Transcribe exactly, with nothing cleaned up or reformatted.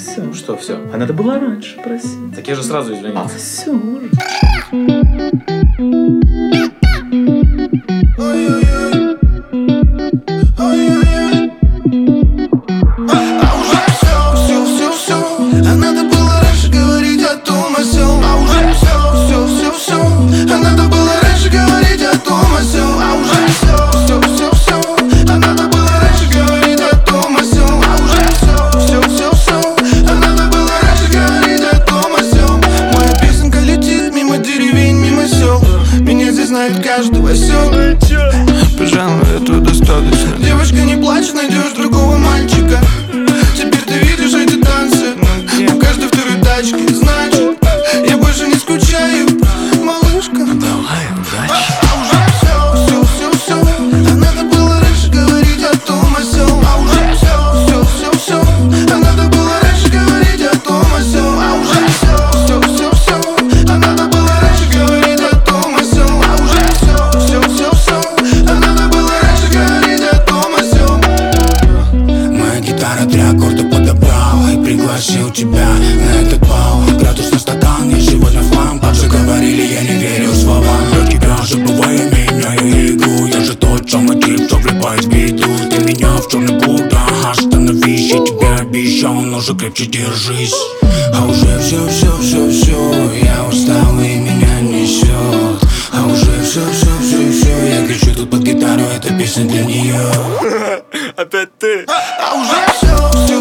все. Что все? А надо было раньше просить. Так я же сразу А извинился. все уже. Знает каждого сел. Пожалуй, этого достаточно. Девочка, не плачь, найдешь другого мальчика. Теперь ты видишь эти танцы в каждой второй тачке. Значит, я больше не скучаю, малышка. Давай, удачи. А уже все, все, все, все. А надо было раньше говорить о том, о сём. А уже все, все, все, все. А надо было раньше говорить о том, о сём. А уже все, все, все, все. А надо было раньше говорить о том, о сём. Все, все, все, а надо было раньше говорить о том, о сём. Моя гитара три аккорда подобрал и пригласил тебя на этот бал. Градус на стакан, я сегодня в хлам. Как же говорили, я не верил словам. Для тебя забывая меня и игру. Я же тот самый тип, что влипает в беду. Ты меня в черный путь, остановись. Я тебе обещал, но же крепче держись. А уже все, все, все, все. Я устал и меня несет. А уже все, все, все, все. Я кричу тут под гитару, эта песня для нее. Опять ты. А уже все, все.